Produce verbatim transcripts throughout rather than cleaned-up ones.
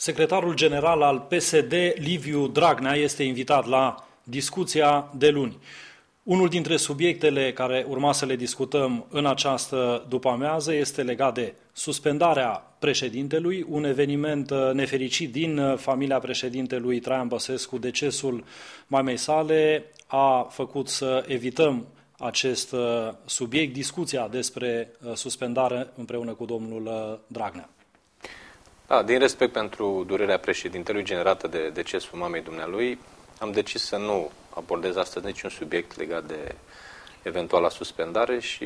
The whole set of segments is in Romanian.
Secretarul general al P S D, Liviu Dragnea, este invitat la discuția de luni. Unul dintre subiectele care urma să le discutăm în această după-amiază este legat de suspendarea președintelui, un eveniment nefericit din familia președintelui Traian Băsescu. Decesul mamei sale a făcut să evităm acest subiect, discuția despre suspendare împreună cu domnul Dragnea. Da, din respect pentru durerea președintelui generată de decesul mamei dumnealui, am decis să nu abordez astăzi niciun subiect legat de eventuala suspendare și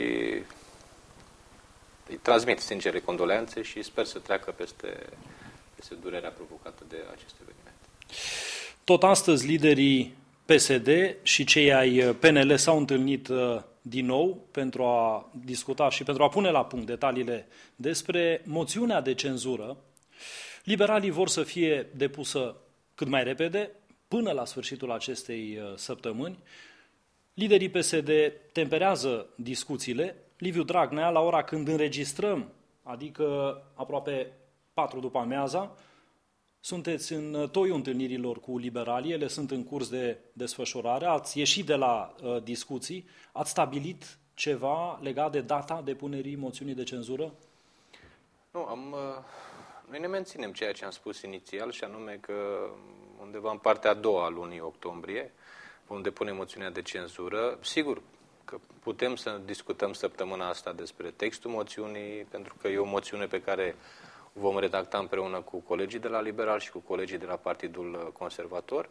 îi transmit sincere condoleanțe și sper să treacă peste, peste durerea provocată de acest eveniment. Tot astăzi liderii P S D și cei ai P N L s-au întâlnit din nou pentru a discuta și pentru a pune la punct detaliile despre moțiunea de cenzură. Liberalii vor să fie depusă cât mai repede, până la sfârșitul acestei săptămâni. Liderii P S D temperează discuțiile. Liviu Dragnea, la ora când înregistrăm, adică aproape patru după amiaza, sunteți în toiul întâlnirilor cu liberalii, ele sunt în curs de desfășurare, ați ieșit de la uh, discuții, ați stabilit ceva legat de data depunerii moțiunii de cenzură? Nu, am... Uh... Noi ne menținem ceea ce am spus inițial, și anume că undeva în partea a doua a lunii octombrie vom depune moțiunea de cenzură. Sigur că putem să discutăm săptămâna asta despre textul moțiunii, pentru că e o moțiune pe care o vom redacta împreună cu colegii de la Liberal și cu colegii de la Partidul Conservator.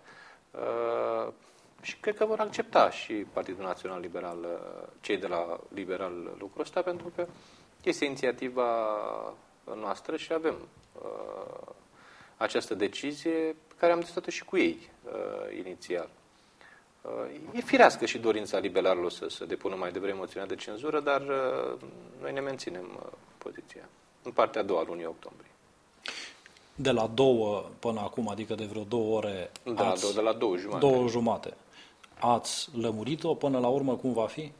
Și cred că vor accepta și Partidul Național Liberal, cei de la Liberal, lucrul ăsta, pentru că este inițiativa noastră și avem uh, această decizie pe care am discutat-o și cu ei uh, inițial. Uh, e firească și dorința liberalilor să, să depună mai devreme moțiunea de cenzură, dar uh, noi ne menținem uh, poziția în partea a doua lunii octombrie. De la două până acum, adică de vreo două ore, de la, ați, două, de la două jumate. Două jumate. Ați lămurit-o până la urmă cum va fi?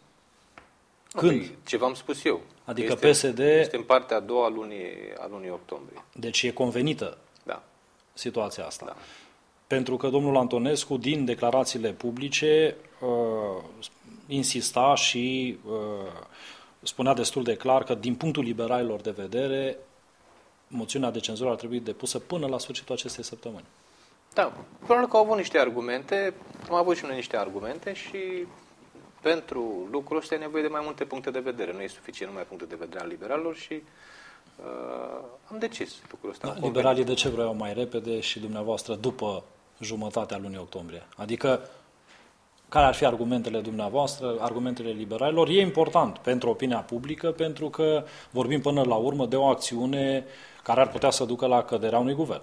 Când? Păi, ce v-am spus eu. Adică este, P S D... Este în partea a doua a lunii, a lunii octombrie. Deci e convenită da. situația asta. Da. Pentru că domnul Antonescu, din declarațiile publice, uh, insista și uh, spunea destul de clar că, din punctul liberalilor de vedere, moțiunea de cenzură ar trebui depusă până la sfârșitul acestei săptămâni. Da, probabil că au avut niște argumente, am avut și noi niște argumente și... Pentru lucrul ăsta e nevoie de mai multe puncte de vedere. Nu e suficient numai puncte de vedere al liberalilor și uh, am decis lucrul ăsta. Da, liberalii de ce vreau mai repede și dumneavoastră după jumătatea lunii octombrie? Adică, care ar fi argumentele dumneavoastră, argumentele liberalilor? E important pentru opinia publică, pentru că vorbim până la urmă de o acțiune care ar putea să ducă la căderea unui guvern.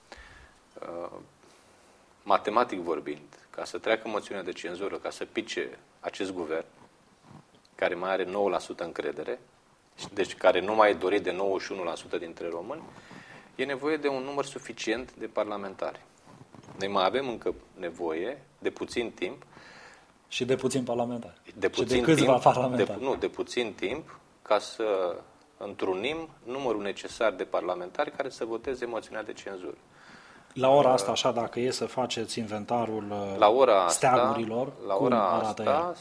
Uh, matematic vorbind, ca să treacă moțiunea de cenzură, ca să pice acest guvern, care mai are nouă la sută încredere, deci care nu mai e dorit de nouăzeci și unu la sută dintre români, e nevoie de un număr suficient de parlamentari. Noi mai avem încă nevoie de puțin timp. Și de puțin parlamentari. De puțin și de câțiva timp, parlamentari. De, nu, de puțin timp ca să întrunim numărul necesar de parlamentari care să voteze moțiunea de cenzură. La ora asta, așa, dacă e să faceți inventarul la ora steagurilor, asta, la ora asta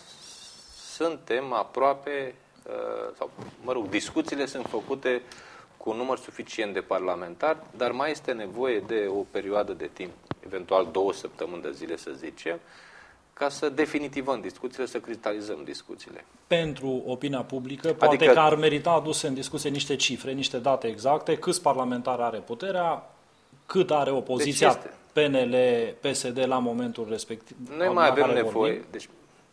suntem aproape, sau, mă rog, discuțiile sunt făcute cu un număr suficient de parlamentari, dar mai este nevoie de o perioadă de timp, eventual două săptămâni de zile, să zicem, ca să definitivăm discuțiile, să cristalizăm discuțiile. Pentru opinia publică, poate adică, că ar merita aduse în discuție niște cifre, niște date exacte, câți parlamentari are puterea, cât are opoziția deci P N L, P S D la momentul respectiv. Noi mai avem nevoie, vorbim. Deci,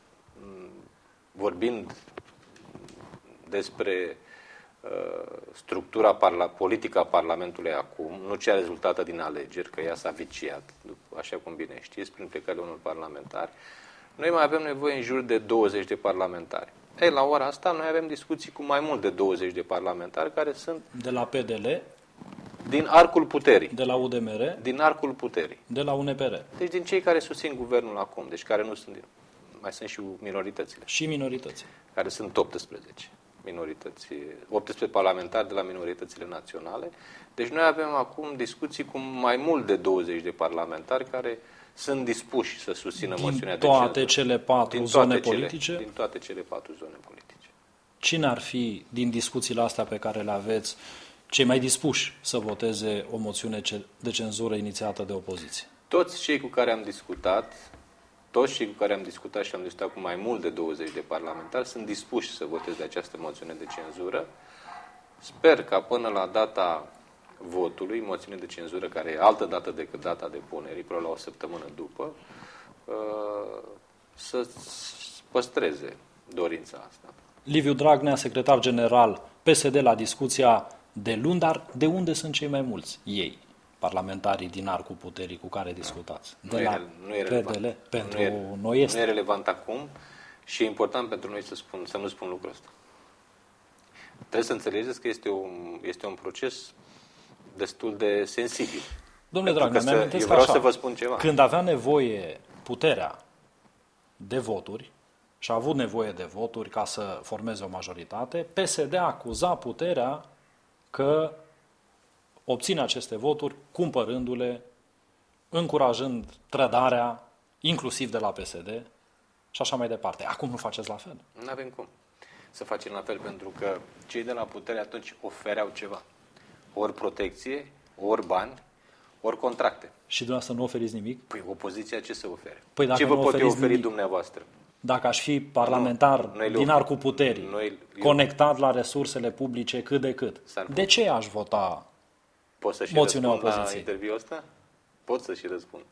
vorbind despre uh, structura parla, politică a Parlamentului acum, nu cea rezultată din alegeri, că ea s-a viciat, așa cum bine știți, prin plecările unor parlamentari, noi mai avem nevoie în jur de douăzeci de parlamentari. Ei, la ora asta noi avem discuții cu mai mult de douăzeci de parlamentari care sunt... De la P D L? Din arcul puterii. De la U D M R? Din arcul puterii. De la U N P R? Deci din cei care susțin guvernul acum, deci care nu sunt, mai sunt și minoritățile. Și minorități. Care sunt optsprezece. minorității, optsprezece parlamentari de la minoritățile naționale. Deci noi avem acum discuții cu mai mult de douăzeci de parlamentari care sunt dispuși să susțină din moțiunea de cenzură. toate cele patru din zone toate politice? Cele, din toate cele patru zone politice. Cine ar fi, din discuțiile astea pe care le aveți, cei mai dispuși să voteze o moțiune de cenzură inițiată de opoziție? Toți cei cu care am discutat, toți cei cu care am discutat și am discutat cu mai mult de douăzeci de parlamentari sunt dispuși să voteze această moțiune de cenzură. Sper ca până la data votului, moțiune de cenzură, care e altă dată decât data depunerii, probabil la o săptămână după, să păstreze dorința asta. Liviu Dragnea, secretar general P S D la discuția de luni, dar de unde sunt cei mai mulți? Ei, parlamentarii din arcul puterii cu care discutați. De nu la e, nu e relevant. P D L, pentru nu e, noi este. Nu e relevant acum și e important pentru noi să, spun, să nu spun lucrul ăsta. Trebuie să înțelegeți că este un, este un proces destul de sensibil. Domnule Dragnea, să, eu vreau așa, să vă spun ceva. Când avea nevoie puterea de voturi și a avut nevoie de voturi ca să formeze o majoritate, P S D acuza puterea că obține aceste voturi cumpărându-le, încurajând trădarea, inclusiv de la P S D și așa mai departe. Acum nu faceți la fel? Nu avem cum să facem la fel, pentru că cei de la putere atunci ofereau ceva. Ori protecție, ori bani, ori contracte. Și dumneavoastră nu oferiți nimic? Păi opoziția ce să ofere? Păi ce vă pot oferi nimic, dumneavoastră? Dacă aș fi parlamentar nu, din arcul puterii, noi, conectat la resursele publice cât de cât, de ce aș vota Pot să și moțiunea răspund opoziției? la interviul ăsta? Pot să și răspund.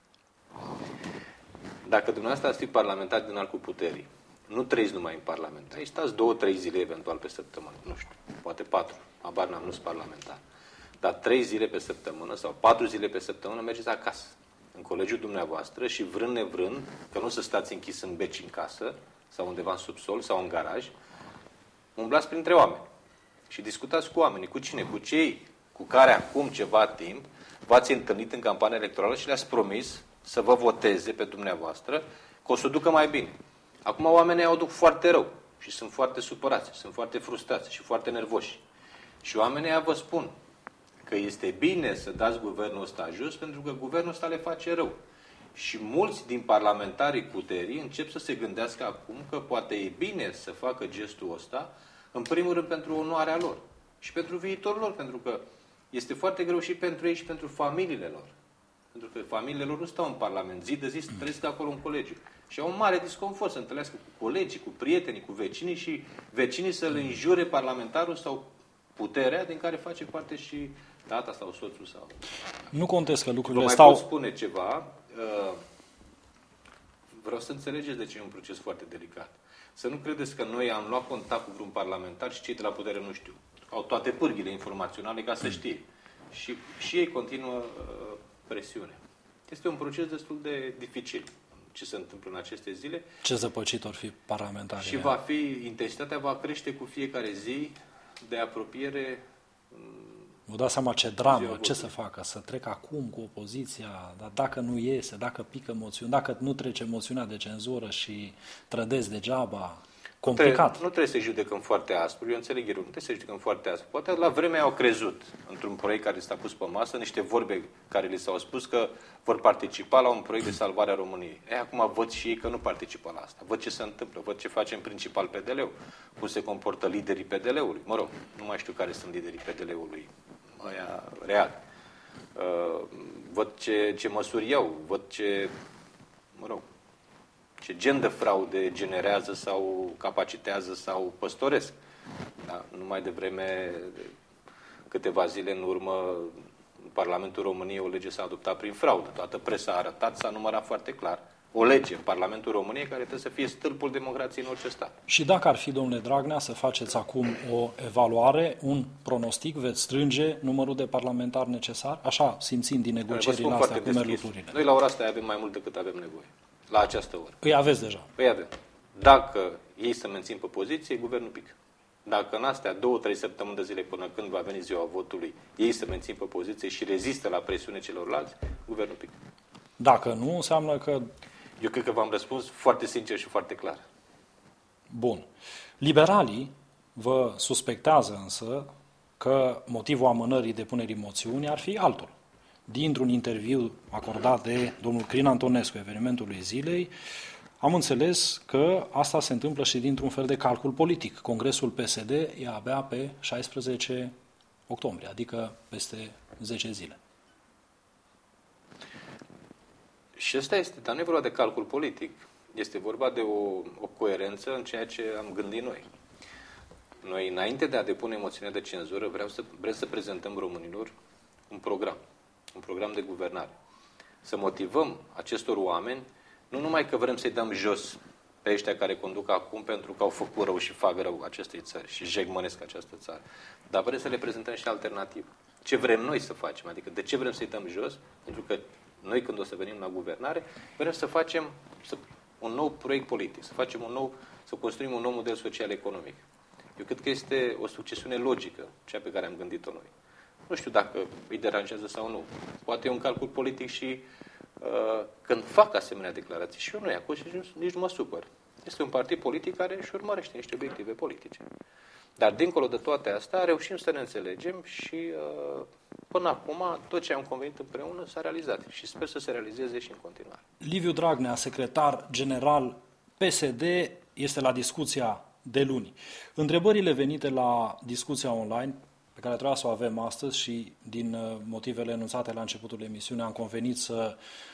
Dacă dumneavoastră ați fi parlamentar din arcul puterii, nu trăiți numai în Parlament. Aici stați două, trei zile eventual pe săptămână. Nu știu, poate patru. Abar n-am, nu sunt parlamentar. Dar trei zile pe săptămână sau patru zile pe săptămână mergeți acasă, în colegiul dumneavoastră și vrând nevrând, că nu să stați închis în beci în casă sau undeva în subsol sau în garaj, umblați printre oameni și discutați cu oamenii. Cu cine? Cu cei cu care acum ceva timp v-ați întâlnit în campania electorală și le-ați promis să vă voteze pe dumneavoastră, că o să o ducă mai bine. Acum oamenii au duc foarte rău și sunt foarte supărați, sunt foarte frustrați și foarte nervoși. Și oamenii vă spun că este bine să dați guvernul ăsta jos, pentru că guvernul ăsta le face rău. Și mulți din parlamentarii puterii încep să se gândească acum că poate e bine să facă gestul ăsta, în primul rând pentru onoarea lor și pentru viitorul lor, pentru că este foarte greu și pentru ei și pentru familiile lor. Pentru că familiile lor nu stau în Parlament, zi de zi trăiesc acolo în colegiu. Și au un mare disconfort să întâlnească cu colegii, cu prietenii, cu vecinii și vecinii să-l înjure parlamentarul sau puterea din care face parte și tata sau soțul. Sau... Nu contest că lucrurile Vă mai stau... pot spune ceva. Vreau să înțelegeți de ce e un proces foarte delicat. Să nu credeți că noi am luat contact cu vreun parlamentar și cei de la putere nu știu. Au toate pârghile informaționale ca să știe. Și, și ei continuă uh, presiune. Este un proces destul de dificil ce se întâmplă în aceste zile. Ce zăpăcit or fi parlamentarii. Și va fi, intensitatea va crește cu fiecare zi de apropiere. Vă dați seama ce dramă, ce să facă, să trec acum cu opoziția, dar dacă nu iese, dacă pică moțiune, dacă nu trece moțiunea de cenzură și trădezi degeaba, complicat. Nu trebuie să judecăm foarte aspru, eu înțeleg eu, nu trebuie să judecăm foarte aspru. Poate la vreme au crezut într-un proiect care s-a pus pe masă, niște vorbe care li s-au spus că vor participa la un proiect de salvare a României. E, acum văd și ei că nu participă la asta. Văd ce se întâmplă, văd ce face în principal P D L-ul, cum se comportă liderii P D L-ului. Mă rog, nu mai știu care sunt liderii P D L-ului, aia real. Uh, văd ce, ce măsuri iau, văd ce, mă rog, ce gen de fraude generează sau capacitează sau păstoresc. Da? Numai de vreme, câteva zile în urmă, în Parlamentul României o lege s-a adoptat prin fraudă. Toată presa a arătat, s-a numărat foarte clar. O lege în Parlamentul României care trebuie să fie stâlpul democrației în orice stat. Și dacă ar fi, domnule Dragnea, să faceți acum o evaluare, un pronostic, veți strânge numărul de parlamentari necesar? Așa, simțind din negocierile astea cum merg lucrurile. Noi la ora asta avem mai mult decât avem nevoie. La această oră. Îi aveți deja. Păi avem. Dacă ei să mențin pe poziție, guvernul pică. Dacă în astea două, trei săptămâni de zile până când va veni ziua votului, ei să mențin pe poziție și rezistă la presiune celorlalți, guvernul pică. Dacă nu, înseamnă că... Eu cred că v-am răspuns foarte sincer și foarte clar. Bun. Liberalii vă suspectează însă că motivul amânării depunerii moțiunii ar fi altul. Dintr-un interviu acordat de domnul Crin Antonescu evenimentului zilei, am înțeles că asta se întâmplă și dintr-un fel de calcul politic. Congresul P S D e abia pe șaisprezece octombrie, adică peste zece zile. Și ăsta este, dar nu e vorba de calcul politic. Este vorba de o, o coerență în ceea ce am gândit noi. Noi, înainte de a depune moțiunea de cenzură, vreau să, vrem să prezentăm românilor un program. Un program de guvernare. Să motivăm acestor oameni, nu numai că vrem să-i dăm jos pe ăștia care conduc acum pentru că au făcut rău și fac rău acestei țări și jegmănesc această țară, dar vrem să le prezentăm și alternativă. Ce vrem noi să facem? Adică de ce vrem să-i dăm jos? Pentru că noi, când o să venim la guvernare, vrem să facem să, un nou proiect politic, să facem un nou, să construim un nou model social-economic. Eu cred că este o succesiune logică, cea pe care am gândit-o noi. Nu știu dacă îi deranjează sau nu. Poate e un calcul politic și uh, când fac asemenea declarații, și eu nu i acuz și nici, nici nu mă supăr. Este un partid politic care își urmărește niște obiective politice. Dar dincolo de toate astea, reușim să ne înțelegem și uh, până acum tot ce am convenit împreună s-a realizat și sper să se realizeze și în continuare. Liviu Dragnea, secretar general P S D, este la discuția de luni. Întrebările venite la discuția online, pe care trebuia să o avem astăzi și din motivele enunțate la începutul emisiunii am convenit să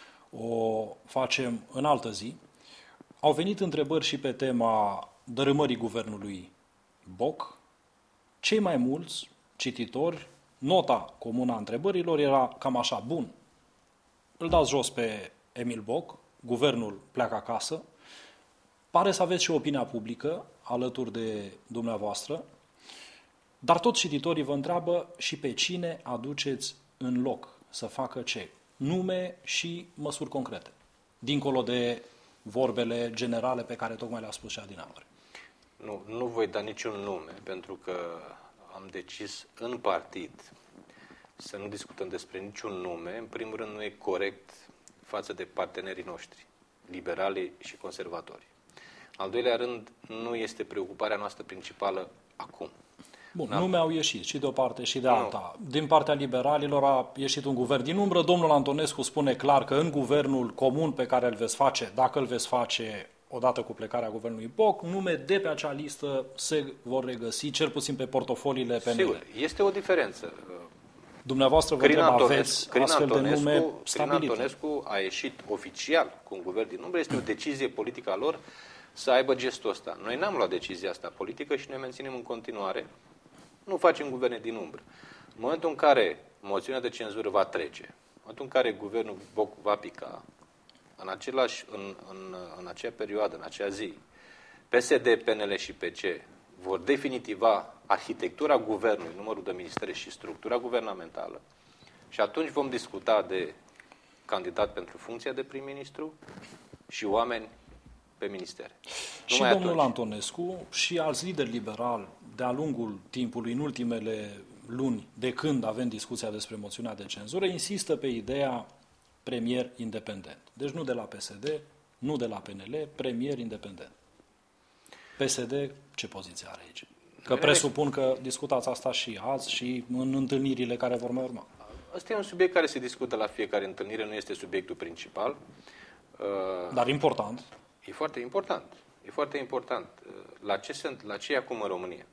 o facem în altă zi, au venit întrebări și pe tema dărâmării guvernului Boc. Cei mai mulți cititori, nota comună a întrebărilor era cam așa: bun, îl dați jos pe Emil Boc, guvernul pleacă acasă, pare să aveți și opinia publică alături de dumneavoastră, dar toți cititorii vă întreabă și pe cine aduceți în loc să facă ce? Nume și măsuri concrete, dincolo de vorbele generale pe care tocmai le-a spus și Adinaur. Nu, nu voi da niciun nume, pentru că am decis în partid să nu discutăm despre niciun nume. În primul rând, nu e corect față de partenerii noștri, liberali și conservatori. Al doilea rând, nu este preocuparea noastră principală acum. Bun, nume au ieșit și de o parte și de alta. Din partea liberalilor a ieșit un guvern din umbră. Domnul Antonescu spune clar că în guvernul comun pe care îl veți face, dacă îl veți face odată cu plecarea guvernului Boc, nume de pe acea listă se vor regăsi, cel puțin pe portofoliile P N L. Sigur, este o diferență. Dumneavoastră vă întreb, aveți astfel de nume stabilite? Crin Antonescu a ieșit oficial cu un guvern din umbră, este o decizie politică a lor să aibă gestul ăsta. Noi n-am luat decizia asta politică și ne menținem în continuare. Nu facem guverne din umbră. În momentul în care moțiunea de cenzură va trece, în momentul în care guvernul Boc va pica, în, același, în, în, în acea perioadă, în acea zi, P S D, P N L și P C vor definitiva arhitectura guvernului, numărul de ministere și structura guvernamentală și atunci vom discuta de candidat pentru funcția de prim-ministru și oameni pe ministere. Și Numai domnul atunci. Antonescu și alți lideri liberali de-a lungul timpului, în ultimele luni, de când avem discuția despre moțiunea de cenzură, insistă pe ideea premier independent. Deci nu de la P S D, nu de la P N L, premier independent. P S D ce poziție are aici? Că presupun că discutați asta și azi și în întâlnirile care vor mai urma. Ăsta e un subiect care se discută la fiecare întâlnire, nu este subiectul principal. Dar important. E foarte important. E foarte important. La ce, sunt, la ce e acum în România?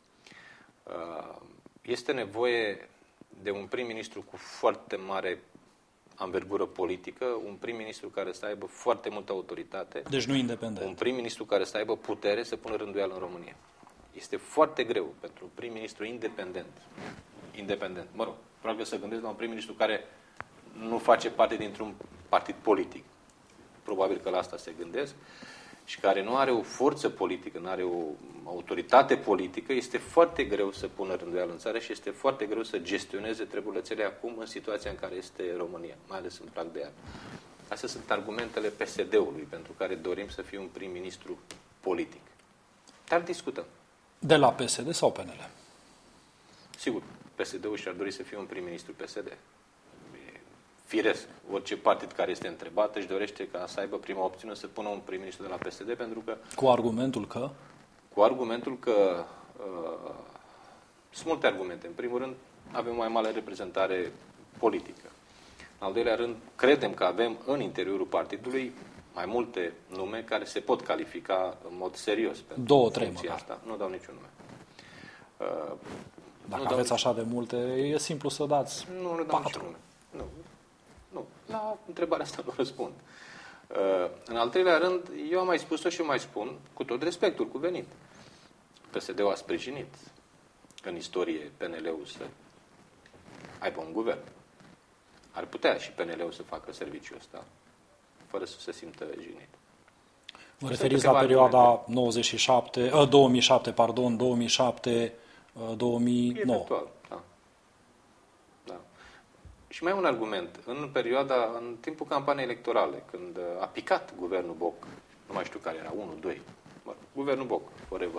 Este nevoie de un prim-ministru cu foarte mare anvergură politică, un prim-ministru care să aibă foarte multă autoritate. Deci nu independent. Un prim-ministru care să aibă putere să pună rânduială în România. Este foarte greu pentru un prim-ministru independent. Independent. Mă rog, probabil să gândesc la un prim-ministru care nu face parte dintr-un partid politic. Probabil că la asta se gândesc. Și care nu are o forță politică, nu are o autoritate politică, este foarte greu să pună rânduială în țară și este foarte greu să gestioneze treburile țării acum în situația în care este România, mai ales în prag de iarnă. Astea sunt argumentele P S D-ului pentru care dorim să fie un prim-ministru politic. Dar discutăm. De la P S D sau P N L? Sigur, P S D-ul și-ar dori să fie un prim-ministru P S D. Firesc, orice partid care este întrebat își dorește ca să aibă prima opțiune să pună un prim-ministru de la P S D, pentru că... Cu argumentul că? Cu argumentul că uh, sunt multe argumente. În primul rând, avem o mai mare reprezentare politică. În al doilea rând, credem că avem în interiorul partidului mai multe nume care se pot califica în mod serios pentru Două, trei funcția măcar. asta. Nu dau niciun nume. Uh, Dacă nu aveți dau... așa de multe, e simplu să dați Nu, nu dau patru. niciun nume. Nu. Nu. La întrebarea asta nu răspund. Uh, în al treilea rând, eu am mai spus-o și mai spun, cu tot respectul cuvenit. P S D-ul a sprijinit în istorie P N L-ul să aibă un guvern. Ar putea și P N L-ul să facă serviciul ăsta, fără să se simtă jignit. Vă referiți la perioada nouăzeci și șapte, uh, două mii șapte, pardon, două mii șapte, uh, două mii nouă. Eventual, da. Da. Și mai un argument. În perioada, în timpul campaniei electorale, când a picat guvernul Boc, nu mai știu care era, unu, doi, mă, guvernul Boc, forever,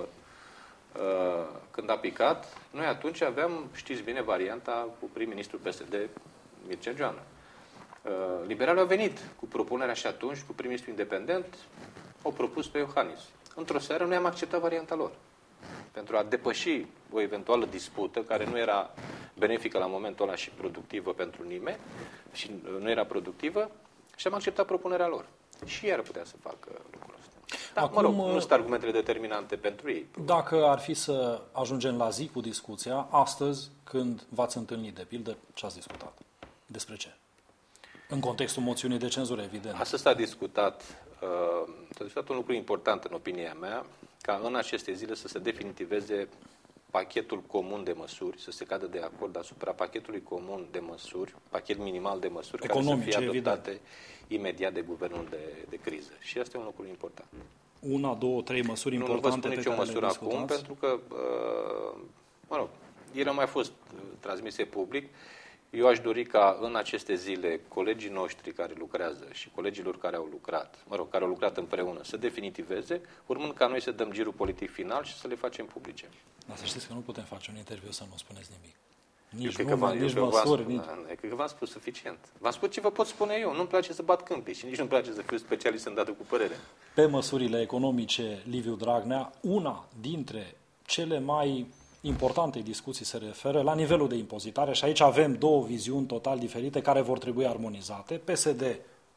când a picat, noi atunci aveam, știți bine, varianta cu prim-ministru P S D, Mircea Joană. Liberalii au venit cu propunerea și atunci, cu prim-ministru independent, au propus pe Iohannis. Într-o seară noi am acceptat varianta lor. Pentru a depăși o eventuală dispută care nu era benefică la momentul ăla și productivă pentru nimeni, și nu era productivă, și am acceptat propunerea lor. Și ei ar putea să facă lucrul ăsta. Da, Acum, mă rog, nu sunt argumentele determinante pentru ei. Dacă ar fi să ajungem la zi cu discuția, astăzi, când v-ați întâlnit, de pildă, ce ați discutat? Despre ce? În contextul moțiunii de cenzură, evident. Astăzi s-a discutat, uh, s-a discutat un lucru important în opinia mea, ca în aceste zile să se definitiveze pachetul comun de măsuri, să se cadă de acord asupra pachetului comun de măsuri, pachet minimal de măsuri economice, care să fie adoptate evident, imediat de guvernul de, de criză. Și asta e un lucru important. Una, două, trei măsuri nu, importante. Nu vă spun nicio măsură acum, pentru că, uh, mă rog, ele au mai fost transmise public. Eu aș dori ca în aceste zile colegii noștri care lucrează și colegilor care au lucrat, mă rog, care au lucrat împreună, să definitiveze, urmând ca noi să dăm girul politic final și să le facem publice. Dar să știți că nu putem face un interviu să nu spuneți nimic. Eu Nici cred nume, că nici eu măsuri. v-am, nici... da, cred că v-am spus suficient. V-am spus ce vă pot spune eu. Nu-mi place să bat câmpii și nici nu-mi place să fiu specialist în dată cu părere. Pe măsurile economice, Liviu Dragnea, una dintre cele mai importante discuții se referă la nivelul de impozitare și aici avem două viziuni total diferite care vor trebui armonizate. P S D...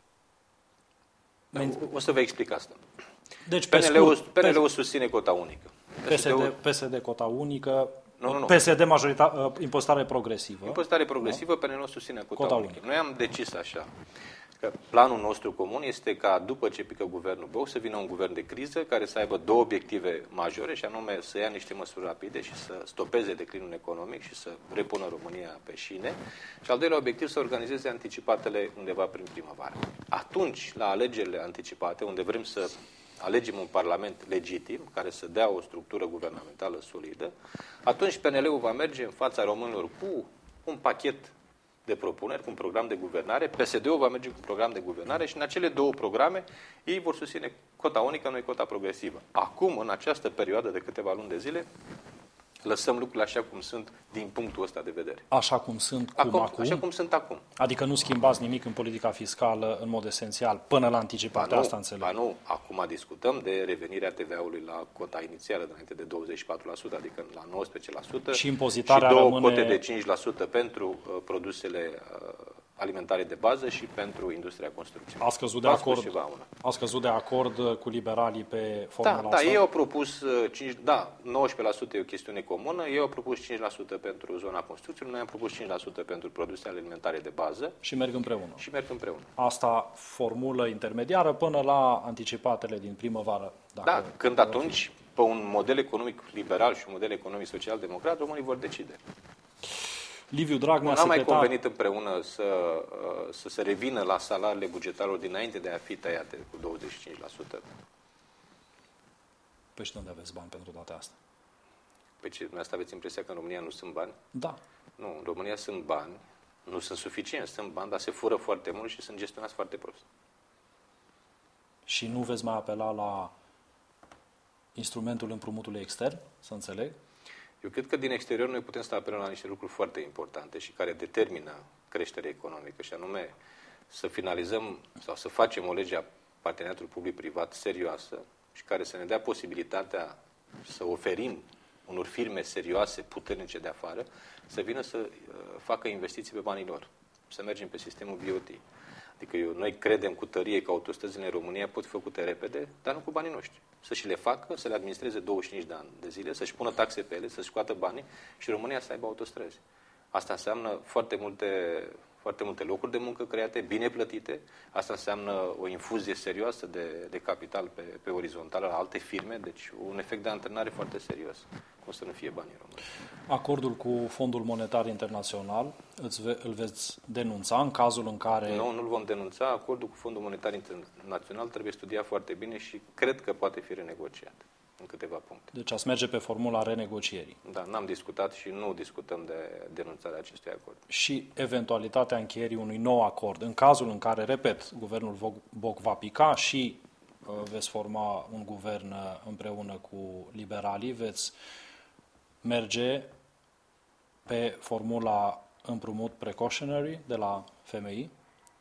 Da, o să vă explic asta. Deci, P N L-ul, P N L-ul susține cota unică. P S D, P S D cota unică, nu, nu, nu. P S D majorita, impozitare progresivă. Impozitare progresivă, da? P N L-ul susține cota, cota unică. unică. Noi am decis așa, că planul nostru comun este ca după ce pică guvernul Boc să vină un guvern de criză care să aibă două obiective majore și anume să ia niște măsuri rapide și să stopeze declinul economic și să repună România pe șine și al doilea obiectiv să organizeze anticipatele undeva prin primăvară. Atunci, la alegerile anticipate, unde vrem să alegem un parlament legitim care să dea o structură guvernamentală solidă, atunci P N L-ul va merge în fața românilor cu un pachet de propuneri, cu un program de guvernare, P S D-ul va merge cu un program de guvernare și în acele două programe ei vor susține cota unică, noi cota progresivă. Acum, în această perioadă de câteva luni de zile, lăsăm lucrurile așa cum sunt din punctul ăsta de vedere. Așa cum sunt cum acum, acum? Așa cum sunt acum. Adică nu schimbați nimic în politica fiscală în mod esențial până la anticipate, asta înțeleg. Ba nu, acum discutăm de revenirea T V A-ului la cota inițială înainte de douăzeci și patru la sută, adică la nouăsprezece la sută și impozitarea și două rămâne... cote de cinci la sută pentru uh, produsele uh, alimentare de bază și pentru industria construcției. A scăzut de acord, a scăzut de acord cu liberalii pe formula da, asta? Da, ei au propus cinci, da, nouăsprezece la sută e o chestiune comună, ei au propus cinci la sută pentru zona construcției, noi am propus cinci la sută pentru produsele alimentare de bază. Și merg împreună. Și merg împreună. Asta formulă intermediară până la anticipatele din primăvară. Dacă da, când atunci, pe un model economic liberal și un model economic social-democrat, românii vor decide. Liviu Dragnea, n-am mai secretar... convenit împreună să, să se revină la salariile bugetarilor dinainte de a fi tăiate cu douăzeci și cinci la sută. Păi și unde aveți bani pentru toate astea? Păi ce, dumneavoastră aveți impresia că în România nu sunt bani? Da. Nu, în România sunt bani, nu sunt suficienți, sunt bani, dar se fură foarte mult și sunt gestionați foarte prost. Și nu veți mai apela la instrumentul împrumutului extern, să înțeleg? Eu cred că din exterior noi putem să apelăm la niște lucruri foarte importante și care determină creșterea economică, și anume să finalizăm sau să facem o lege a parteneriatului public-privat serioasă și care să ne dea posibilitatea să oferim unor firme serioase, puternice de afară, să vină să uh, facă investiții pe banii lor. Să mergem pe sistemul B O T. Adică eu, noi credem cu tărie că autostrăzile în România pot fi făcute repede, dar nu cu banii noștri. Să și le facă, să le administreze douăzeci și cinci de ani de zile, să-și pună taxe pe ele, să-și scoată banii și România să aibă autostrăzi. Asta înseamnă foarte multe, foarte multe locuri de muncă create, bine plătite. Asta înseamnă o infuzie serioasă de, de capital pe, pe orizontală la alte firme, deci un efect de antrenare foarte serios. Cum să nu fie banii români. Acordul cu Fondul Monetar Internațional îți ve- îl veți denunța în cazul în care... Nu, nu-l vom denunța. Acordul cu Fondul Monetar Internațional trebuie studiat foarte bine și cred că poate fi renegociat în câteva puncte. Deci ați merge pe formula renegocierii. Da, n-am discutat și nu discutăm de denunțarea acestui acord. Și eventualitatea încheierii unui nou acord. În cazul în care, repet, guvernul Boc va pica și uh, veți forma un guvern uh, împreună cu liberalii, veți merge pe formula împrumut precautionary de la F M I,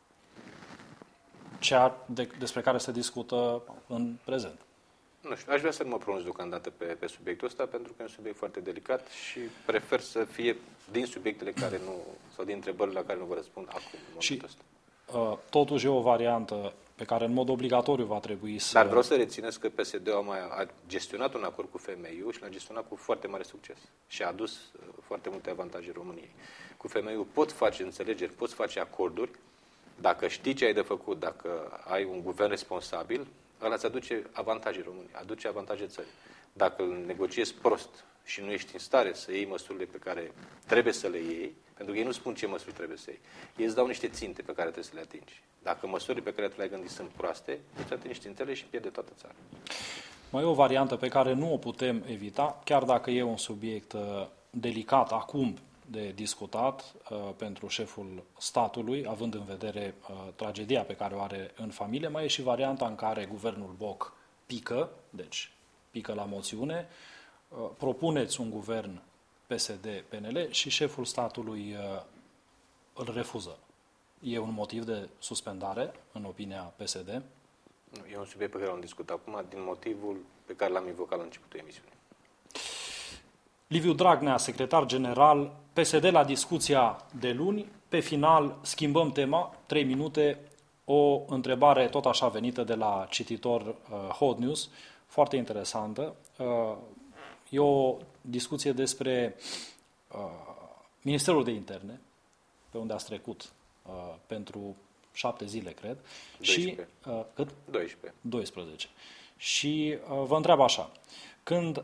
cea de, despre care se discută în prezent. Nu știu, aș vrea să nu mă pronunț deocamdată pe, pe subiectul ăsta, pentru că e un subiect foarte delicat și prefer să fie din subiectele care nu, sau din întrebările la care nu vă răspund acum, în momentul și, ăsta. Uh, totuși e o variantă pe care în mod obligatoriu va trebui să... Dar vreau să rețineți că P S D-ul a, mai, a gestionat un acord cu F M I-ul și l-a gestionat cu foarte mare succes. Și a adus uh, foarte multe avantaje României. Cu F M I-ul pot face înțelegeri, poți face acorduri, dacă știi ce ai de făcut, dacă ai un guvern responsabil, ăla îți aduce avantaje României, aduce avantaje țării. Dacă îl negociezi prost și nu ești în stare să iei măsurile pe care trebuie să le iei, pentru că ei nu spun ce măsuri trebuie să iei, ei îți dau niște ținte pe care trebuie să le atingi. Dacă măsurile pe care tu le-ai gândit sunt proaste, îți atingi țintele și pierde toată țara. Mai e o variantă pe care nu o putem evita, chiar dacă e un subiect uh, delicat acum de discutat uh, pentru șeful statului, având în vedere uh, tragedia pe care o are în familie, mai e și varianta în care guvernul Boc pică, deci pică la moțiune, uh, propuneți un guvern P S D P N L și șeful statului uh, îl refuză. E un motiv de suspendare, în opinia P S D? Nu, e un subiect pe care l-am discutat acum din motivul pe care l-am invocat la începutul emisiunii. Liviu Dragnea, secretar general, P S D la discuția de luni. Pe final schimbăm tema, trei minute, o întrebare tot așa venită de la cititor uh, Hot News, foarte interesantă. Uh, e o discuție despre uh, Ministerul de Interne, pe unde ați trecut uh, pentru șapte zile, cred. doisprezece. Și, uh, cât? doisprezece. doisprezece. Și uh, vă întreb așa, când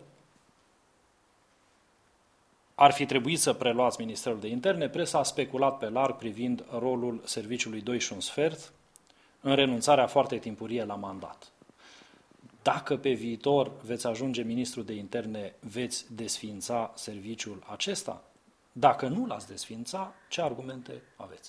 ar fi trebuit să preluați Ministerul de Interne, presa a speculat pe larg privind rolul serviciului doi și un sfert în renunțarea foarte timpurie la mandat. Dacă pe viitor veți ajunge ministru de Interne, veți desființa serviciul acesta? Dacă nu l-ați desființa, ce argumente aveți?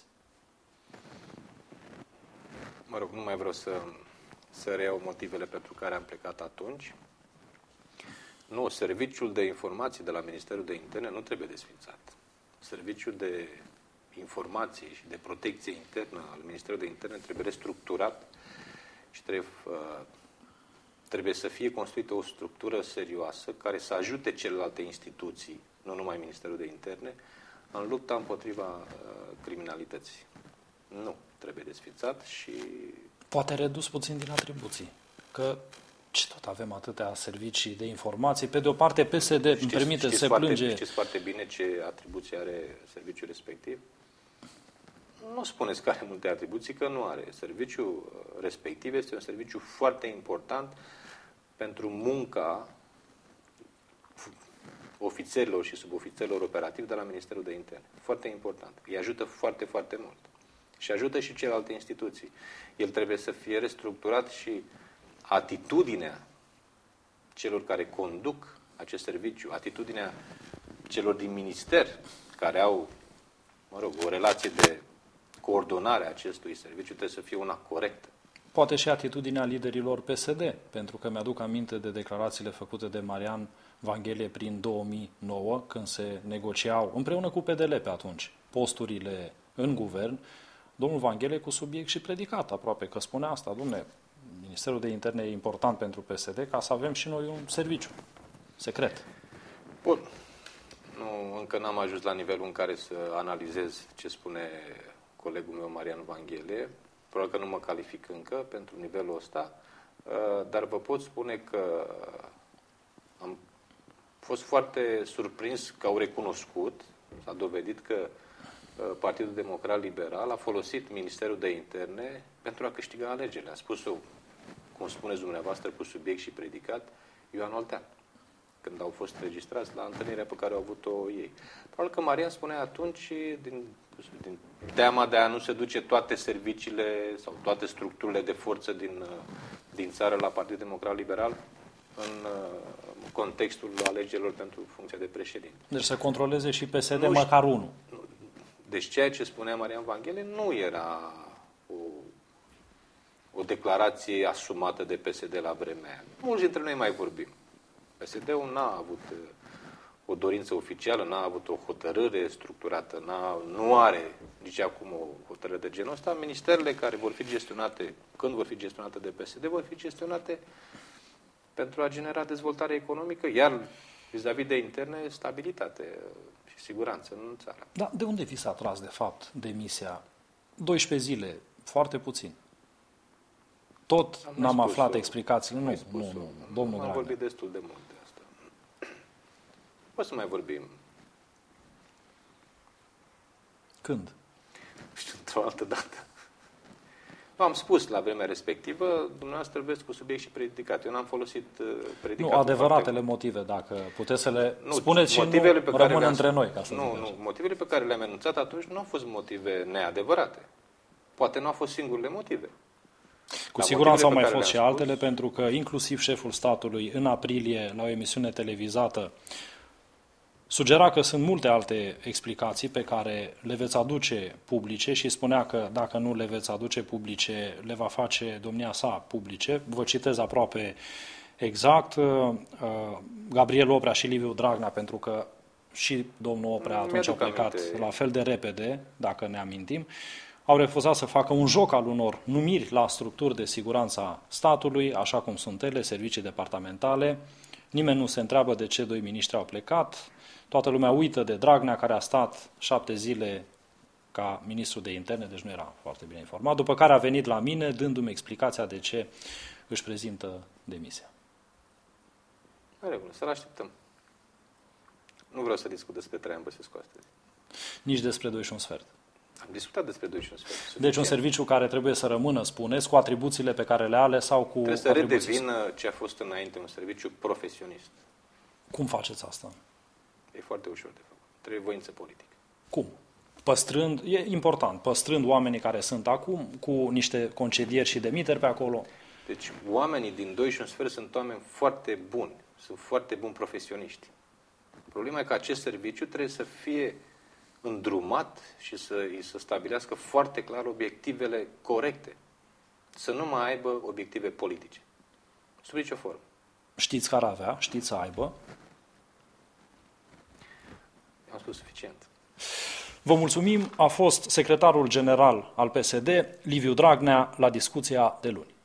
Mă rog, nu mai vreau să, să reiau motivele pentru care am plecat atunci. Nu, serviciul de informații de la Ministerul de Interne nu trebuie desființat. Serviciul de informații și de protecție internă al Ministerului de Interne trebuie restructurat și trebuie, uh, trebuie să fie construită o structură serioasă care să ajute celelalte instituții, nu numai Ministerul de Interne, în lupta împotriva uh, criminalității. Nu trebuie desființat și... Poate redus puțin din atribuții, că ce tot avem atâtea servicii de informații. Pe de o parte, P S D, știți, îmi permite, se foarte, plânge... Știți foarte bine ce atribuții are serviciul respectiv? Nu spuneți că are multe atribuții, că nu are. Serviciul respectiv este un serviciu foarte important pentru munca ofițerilor și subofițerilor operativi de la Ministerul de Interne. Foarte important. Îi ajută foarte, foarte mult. Și ajută și celelalte instituții. El trebuie să fie restructurat și atitudinea celor care conduc acest serviciu, atitudinea celor din minister care au, mă rog, o relație de coordonare a acestui serviciu trebuie să fie una corectă. Poate și atitudinea liderilor P S D, pentru că mi-aduc aminte de declarațiile făcute de Marian Vanghelie prin două mii nouă, când se negociau, împreună cu P D L pe atunci, posturile în guvern, domnul Vanghelie cu subiect și predicat aproape, că spunea asta, dom'le, Ministerul de Interne e important pentru P S D ca să avem și noi un serviciu secret. Bun. Nu, încă n-am ajuns la nivelul în care să analizez ce spune colegul meu, Marian Vanghele. Probabil că nu mă calific încă pentru nivelul ăsta, dar vă pot spune că am fost foarte surprins că au recunoscut, s-a dovedit că Partidul Democrat Liberal a folosit Ministerul de Interne pentru a câștiga alegerile. A spus-o, cum spuneți dumneavoastră, cu subiect și predicat, Ioan Oltean, când au fost registrați la întâlnirea pe care au avut-o ei. Probabil că Marian spunea atunci, din, din teama de a nu se duce toate serviciile sau toate structurile de forță din, din țară la Partidul Democrat Liberal, în contextul alegerilor pentru funcția de președinte. Deci să controleze și P S D măcar unul. Deci ceea ce spunea Marian Vanghele nu era o, o declarație asumată de P S D la vremea aia. Mulți dintre noi mai vorbim. P S D-ul n-a avut o dorință oficială, n-a avut o hotărâre structurată, n-a, nu are nici acum o hotărâre de genul ăsta. Ministerele care vor fi gestionate, când vor fi gestionate de P S D, vor fi gestionate pentru a genera dezvoltare economică, iar vis-a-vis de interne, stabilitate și siguranță în țară. Da, de unde vi s-a tras, de fapt, demisia? doisprezece zile, foarte puțin. Tot am n-am aflat explicațiile. Nu, nu, nu, domnul Dragnea. Am vorbit destul de mult de asta. O să mai vorbim. Când? Știu, într-o altă dată. Am spus la vremea respectivă, dumneavoastră veți cu subiect și predicat. Eu n-am folosit predicatul. Nu, adevăratele motive, dacă puteți să le nu, spuneți și nu rămân între noi. Ca să nu, nu, motivele pe care le-am enunțat atunci nu au fost motive neadevărate. Poate nu au fost singurele motive. Cu siguranță au mai fost și altele, spus, pentru că inclusiv șeful statului, în aprilie, la o emisiune televizată, sugera că sunt multe alte explicații pe care le veți aduce publice și spunea că dacă nu le veți aduce publice, le va face domnia sa publice. Vă citez aproape exact. Gabriel Oprea și Liviu Dragnea, pentru că și domnul Oprea atunci a plecat aminte. la fel de repede, dacă ne amintim, au refuzat să facă un joc al unor numiri la structuri de siguranță a statului, așa cum sunt ele, servicii departamentale. Nimeni nu se întreabă de ce doi miniștri au plecat. Toată lumea uită de Dragnea, care a stat șapte zile ca ministru de interne, deci nu era foarte bine informat, după care a venit la mine dându-mi explicația de ce își prezintă demisia. În regulă, să-l așteptăm. Nu vreau să discut despre Traian Băsescu astăzi. Nici despre doi și un sfert. Am discutat despre doi și un sfert. Suficient. Deci un serviciu care trebuie să rămână, spuneți, cu atribuțiile pe care le are sau cu Trebuie să redevină ce a fost înainte un serviciu profesionist. Cum faceți asta? E foarte ușor de făcut. Trebuie voință politică. Cum? Păstrând, e important, păstrând oamenii care sunt acum, cu niște concedieri și demiteri pe acolo. Deci oamenii din doi și un sfert sunt oameni foarte buni, sunt foarte buni profesioniști. Problema e că acest serviciu trebuie să fie îndrumat și să îi să stabilească foarte clar obiectivele corecte. Să nu mai aibă obiective politice. Sub nicio formă. Știți care avea, știți să aibă. Am spus suficient. Vă mulțumim. A fost secretarul general al P S D, Liviu Dragnea, la discuția de luni.